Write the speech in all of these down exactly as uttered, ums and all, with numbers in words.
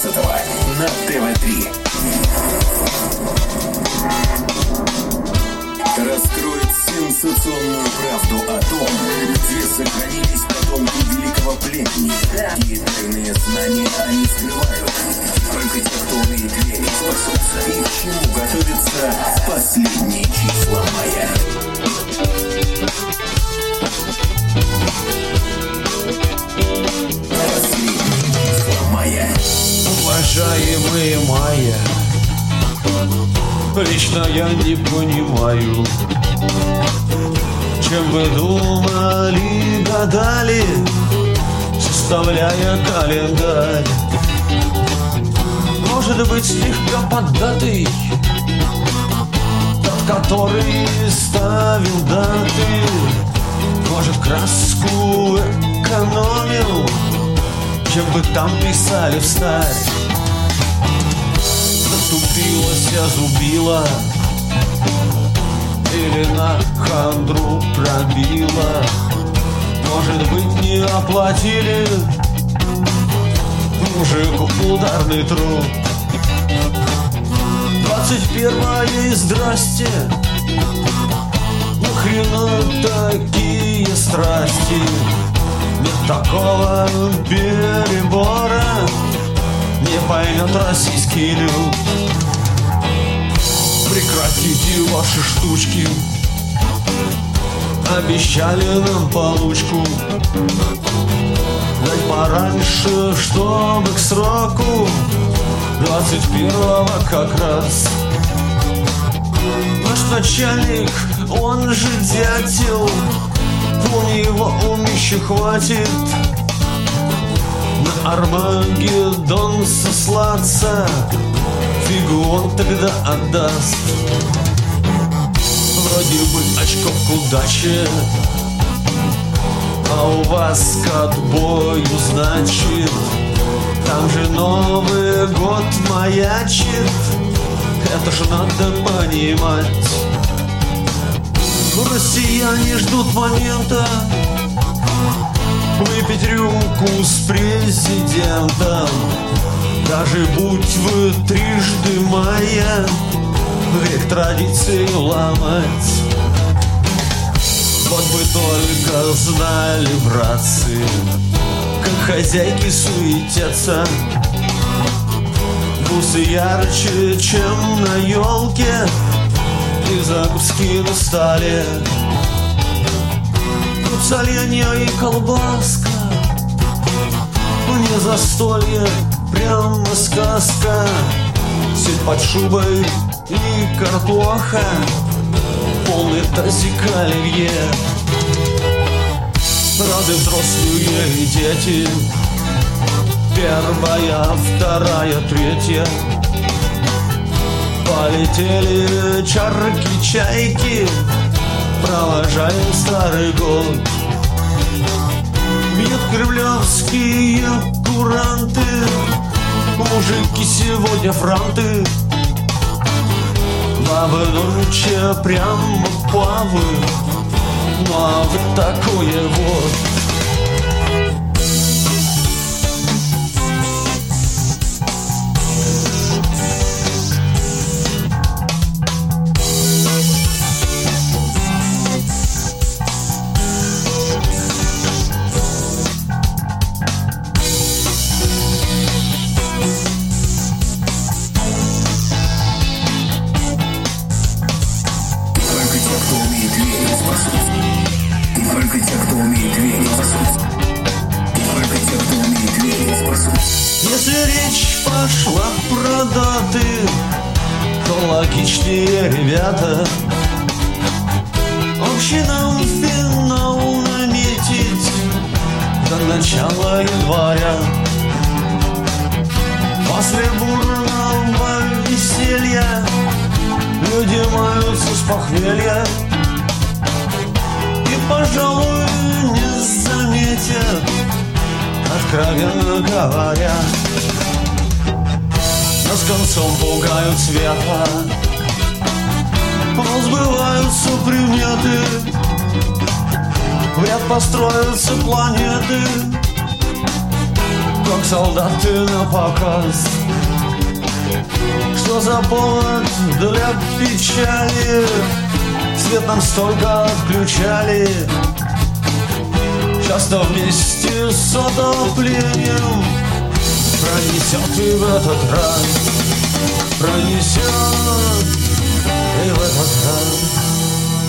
семнадцатого на тэ вэ три. Раскроет сенсационную правду о том, где сохранились потомки великого племени. Какие тайные знания они скрывают. Только те, кто умеет верить, спасутся. И к чему готовятся последние числа мая. Последние числа мая. Уважаемые майя, лично я не понимаю, чем вы думали, гадали, составляя календарь. Может быть, слегка поддатый тот, который ставил даты. Может, краску экономил, чем бы там писали встать. Затупилась, зубила или на хандру пробила. Может быть, не оплатили мужику ударный труд. Двадцать первое и здрасте, нахрена такие страсти? Нет такого перебора, не поймет российский люд. Прекратите ваши штучки, обещали нам получку. Дать пораньше, чтобы к сроку двадцать первого как раз. Наш начальник, он же дятел, у него умища хватит на Армагеддон сослаться. Фигу он тогда отдаст. Вроде бы очков к удаче, а у вас к отбою, значит, там же Новый год маячит. Это ж надо понимать. Россияне ждут момента выпить рюмку с президентом. Даже будь вы трижды майя, век традиций ломать. Вот бы только знали, братцы, как хозяйки суетятся. Бусы ярче, чем на елке, и закуски на столе. Тут соленья и колбаска, мне застолье прямо сказка. Сеть под шубой и картоха, полный тазик оливье. Рады взрослые и дети, первая, вторая, третья. Полетели чарки-чайки, провожая старый год. Бьют кремлевские куранты, мужики сегодня франты. Бабы ночи прямо павы, ну а вот такое вот. Если речь пошла про даты, то логичнее, ребята, общинам финал наметить до начала января. После бурного веселья люди маются с похмелья и, пожалуй, не заметят, откровенно говоря. Нас концом пугают света, но сбываются приметы. В ряд построятся планеты, как как солдаты на показ. Что за повод для печали? Свет нам столько отключали, часто вместе с отоплением. Пронесет и в этот раз, пронесет и в этот раз.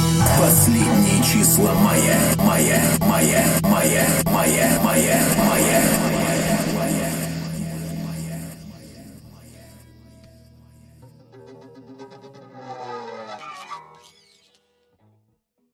Последние числа мая, мая, мая, мая, мая, мая, мая.